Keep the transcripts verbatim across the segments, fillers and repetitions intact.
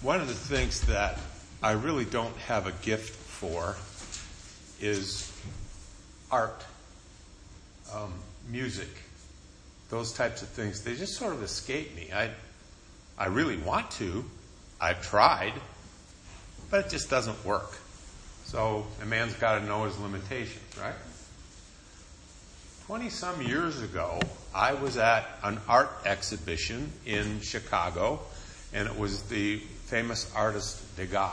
one of the things that I really don't have a gift for is art, um, music, those types of things. They just sort of escape me. I, I really want to. I've tried, but it just doesn't work. So a man's got to know his limitations, right? Twenty-some years ago, I was at an art exhibition in Chicago, and it was the famous artist Degas.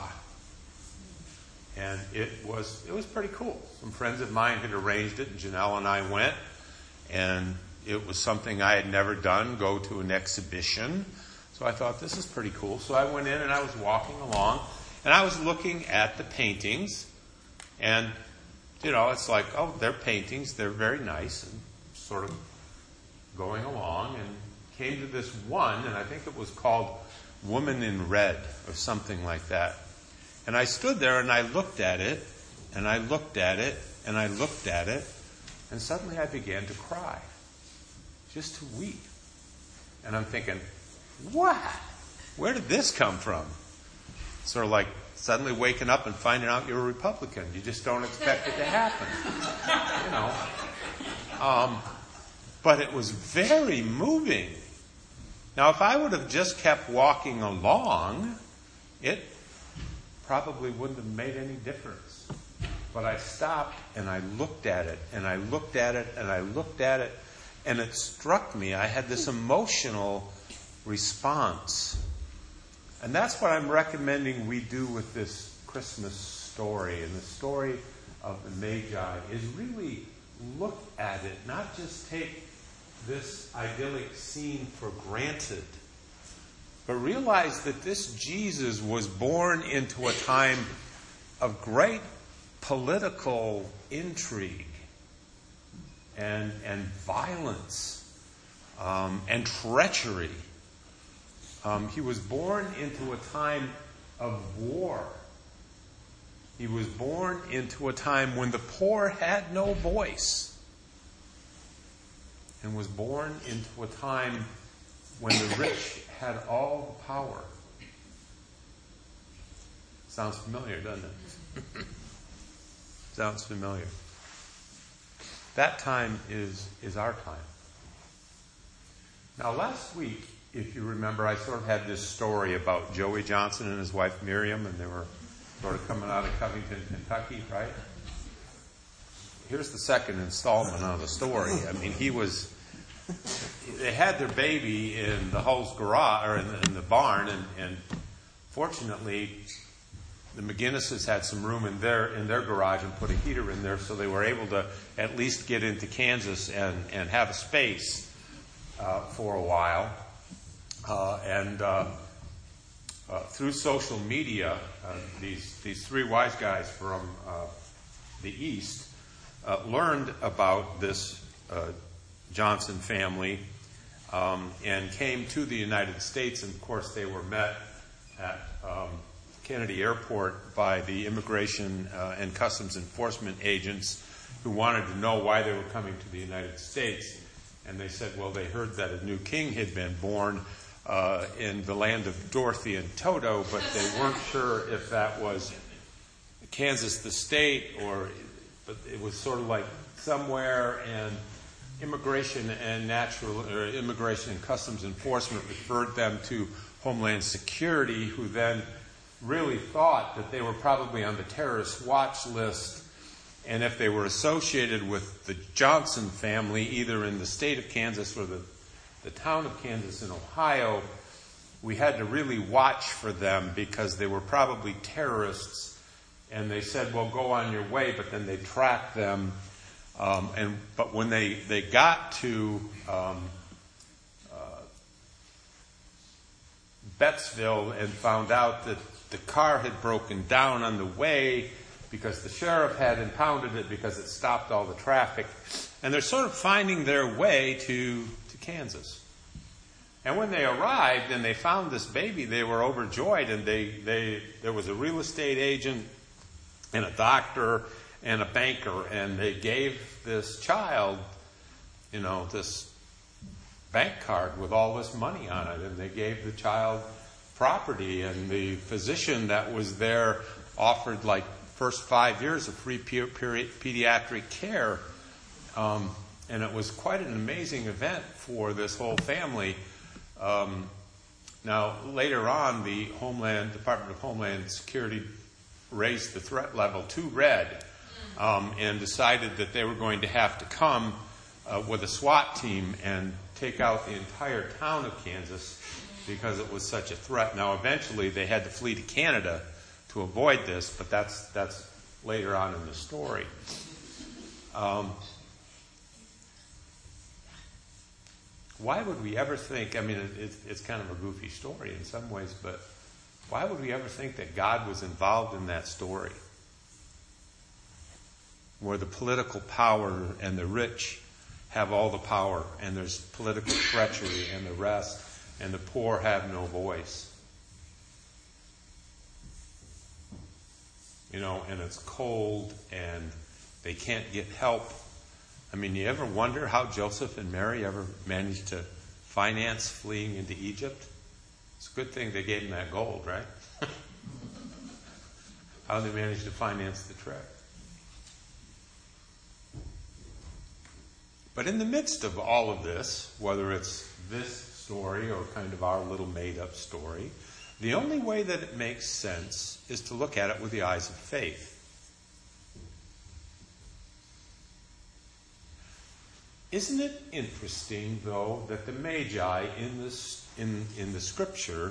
And it was it was pretty cool. Some friends of mine had arranged it, and Janelle and I went, and it was something I had never done, go to an exhibition. So I thought, this is pretty cool. So I went in and I was walking along, and I was looking at the paintings, and, you know, it's like, oh, they're paintings, they're very nice, and sort of going along, and came to this one, and I think it was called Woman in Red, or something like that. And I stood there and I looked at it, and I looked at it, and I looked at it, and suddenly I began to cry. Just to weep. And I'm thinking, what? Where did this come from? Sort of like suddenly waking up and finding out you're a Republican. You just don't expect it to happen. You know. Um, but it was very moving. Now, if I would have just kept walking along, it probably wouldn't have made any difference. But I stopped and I looked at it, and I looked at it, and I looked at it, and it struck me. I had this emotional response. And that's what I'm recommending we do with this Christmas story. And the story of the Magi is really look at it, not just take this idyllic scene for granted, but realize that this Jesus was born into a time of great political intrigue and, and violence um, and treachery. Um, he was born into a time of war. He was born into a time when the poor had no voice, and was born into a time when the rich had all the power. Sounds familiar, doesn't it? Sounds familiar. That time is, is our time. Now, last week, if you remember, I sort of had this story about Joey Johnson and his wife Miriam, and they were sort of coming out of Covington, Kentucky, right? Here's the second installment of the story. I mean, he was... They had their baby in the Hull's garage, or in the, in the barn, and, and fortunately, the McGinnises had some room in their in their garage and put a heater in there, so they were able to at least get into Kansas and, and have a space uh, for a while. Uh, and uh, uh, through social media, uh, these these three wise guys from uh, the East uh, learned about this uh, Johnson family um, and came to the United States. And of course, they were met at um, Kennedy Airport by the Immigration uh, and Customs Enforcement agents who wanted to know why they were coming to the United States. And they said, well, they heard that a new king had been born uh, in the land of Dorothy and Toto, but they weren't sure if that was Kansas the state, or but it was sort of like somewhere. And Immigration and natural, or Immigration and Customs Enforcement referred them to Homeland Security, who then really thought that they were probably on the terrorist watch list, and if they were associated with the Johnson family, either in the state of Kansas or the, the town of Kansas in Ohio, we had to really watch for them because they were probably terrorists. And they said, well, go on your way, but then they tracked them. Um, and but when they, they got to um, uh, Bettsville and found out that the car had broken down on the way because the sheriff had impounded it because it stopped all the traffic, and they're sort of finding their way to, to Kansas. And when they arrived and they found this baby, they were overjoyed, and they, they there was a real estate agent and a doctor and a banker, and they gave this child, you know, this bank card with all this money on it, and they gave the child property, and the physician that was there offered like first five years of free pe- peri- pediatric care. Um, and it was quite an amazing event for this whole family. Um, now, later on, the Homeland Department of Homeland Security raised the threat level to red um, and decided that they were going to have to come uh, with a SWAT team and take out the entire town of Kansas because it was such a threat. Now, eventually, they had to flee to Canada to avoid this, but that's that's later on in the story. Um, why would we ever think, I mean, it, it's, it's kind of a goofy story in some ways, but why would we ever think that God was involved in that story? Where the political power and the rich have all the power, and there's political treachery and the rest, and the poor have no voice. You know, and it's cold, and they can't get help. I mean, you ever wonder how Joseph and Mary ever managed to finance fleeing into Egypt? It's a good thing they gave them that gold, right? How they managed to finance the trip. But in the midst of all of this, whether it's this story or kind of our little made-up story, the only way that it makes sense is to look at it with the eyes of faith. Isn't it interesting, though, that the Magi in this in, in the Scripture,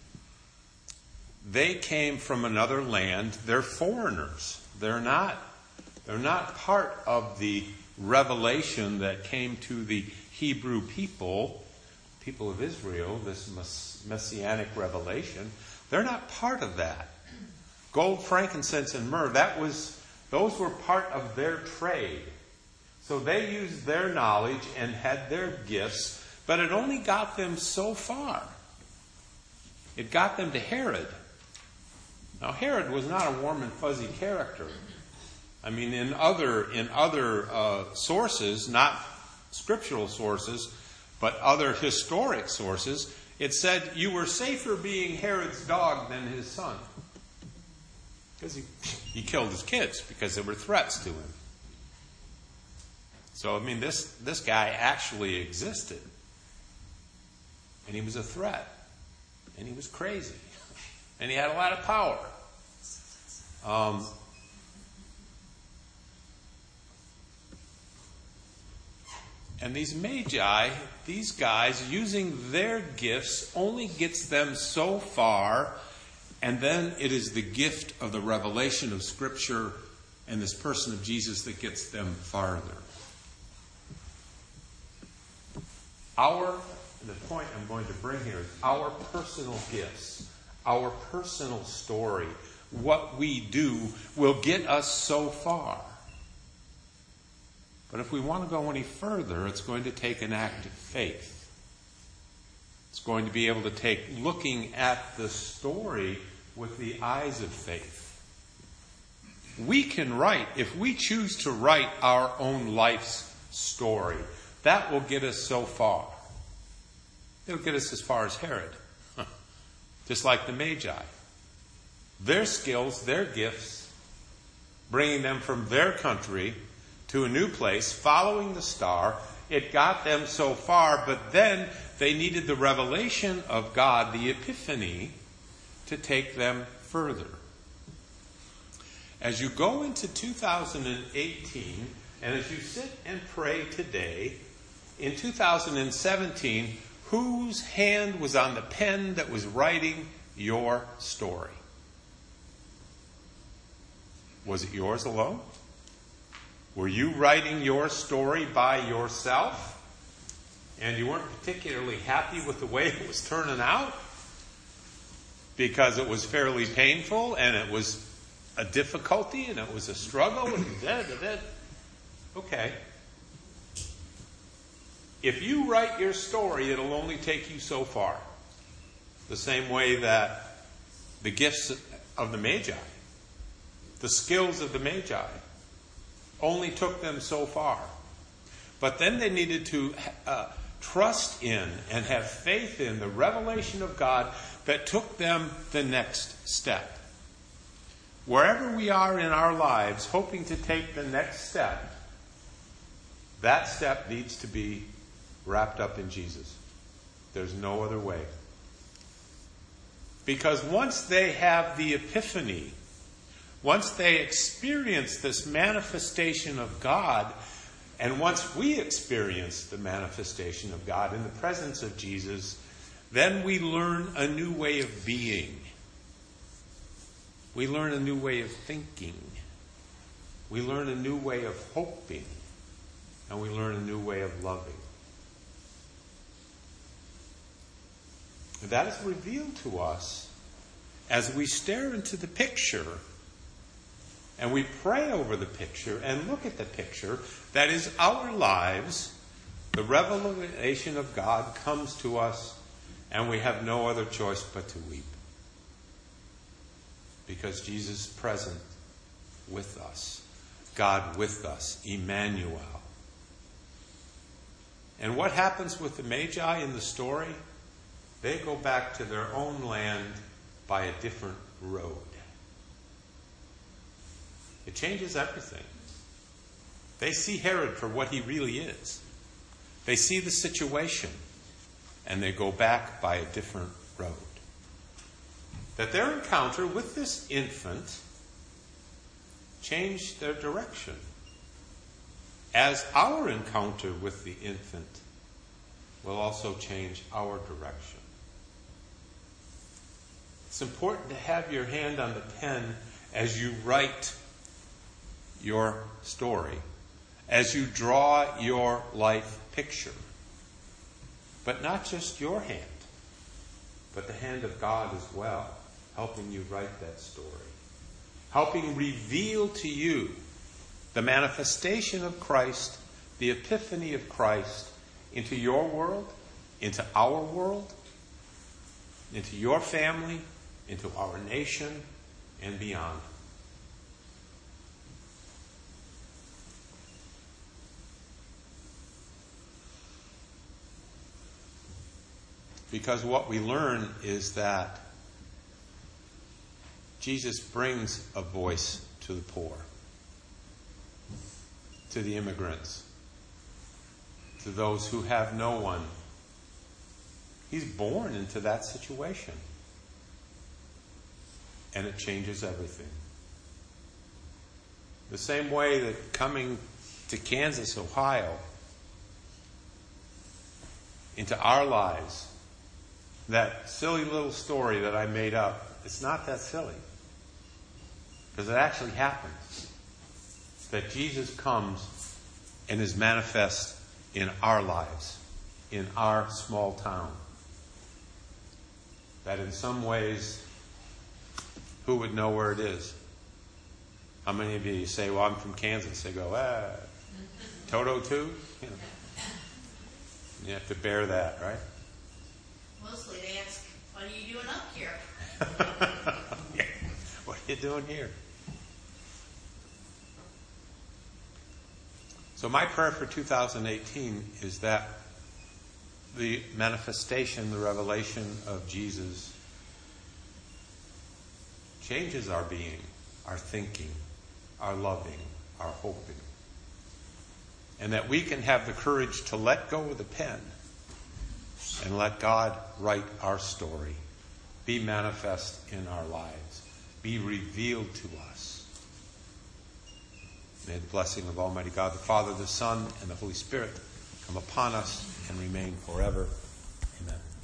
they came from another land. They're foreigners. They're not, they're not part of the revelation that came to the Hebrew people, people of Israel, this messianic revelation. They're not part of that. Gold, frankincense, and myrrh, that was, those were part of their trade. So they used their knowledge and had their gifts, but it only got them so far. It got them to Herod. Now, Herod was not a warm and fuzzy character. I mean, in other in other uh, sources, not scriptural sources, but other historic sources, it said you were safer being Herod's dog than his son. Because he, he killed his kids because there were threats to him. So, I mean, this, this guy actually existed. And he was a threat. And he was crazy. And he had a lot of power. Um, and these magi, these guys, using their gifts, only gets them so far. And then it is the gift of the revelation of Scripture and this person of Jesus that gets them farther. Our, the point I'm going to bring here is our personal gifts, our personal story, what we do will get us so far. But if we want to go any further, it's going to take an act of faith. It's going to be able to take looking at the story with the eyes of faith. We can write, if we choose to write our own life's story, that will get us so far. It'll get us as far as Herod. Just like the Magi. Their skills, their gifts, bringing them from their country to a new place, following the star, it got them so far, but then they needed the revelation of God, the epiphany, to take them further. As you go into two thousand eighteen, and as you sit and pray today, in two thousand seventeen, whose hand was on the pen that was writing your story? Was it yours alone? Were you writing your story by yourself? And you weren't particularly happy with the way it was turning out? Because it was fairly painful, and it was a difficulty, and it was a struggle, and da, da, da. Okay. If you write your story, it'll only take you so far. The same way that the gifts of the Magi, the skills of the Magi, only took them so far. But then they needed to uh, trust in and have faith in the revelation of God that took them the next step. Wherever we are in our lives hoping to take the next step, that step needs to be wrapped up in Jesus. There's no other way. Because once they have the epiphany, once they experience this manifestation of God, and once we experience the manifestation of God in the presence of Jesus, then we learn a new way of being. We learn a new way of thinking. We learn a new way of hoping. And we learn a new way of loving. And that is revealed to us as we stare into the picture and we pray over the picture and look at the picture that is our lives. The revelation of God comes to us and we have no other choice but to weep. Because Jesus is present with us. God with us. Emmanuel. And what happens with the Magi in the story? They go back to their own land by a different road. It changes everything. They see Herod for what he really is. They see the situation, and they go back by a different road. That their encounter with this infant changed their direction, as our encounter with the infant will also change our direction. It's important to have your hand on the pen as you write your story, as you draw your life picture. But not just your hand, but the hand of God as well, helping you write that story, helping reveal to you the manifestation of Christ, the epiphany of Christ into your world, into our world, into your family, into our nation, and beyond. Because what we learn is that Jesus brings a voice to the poor, to the immigrants, to those who have no one. He's born into that situation. And it changes everything. The same way that coming to Kansas, Ohio, into our lives, that silly little story that I made up, it's not that silly. Because it actually happens. That Jesus comes and is manifest in our lives, in our small town. That in some ways, who would know where it is? How many of you say, well, I'm from Kansas? They go, ah, Toto too? You know. You have to bear that, right? Mostly they ask, what are you doing up here? Yeah. What are you doing here? So my prayer for two thousand eighteen is that the manifestation, the revelation of Jesus changes our being, our thinking, our loving, our hoping. And that we can have the courage to let go of the pen and let God write our story, be manifest in our lives, be revealed to us. May the blessing of Almighty God, the Father, the Son, and the Holy Spirit come upon us and remain forever. Amen.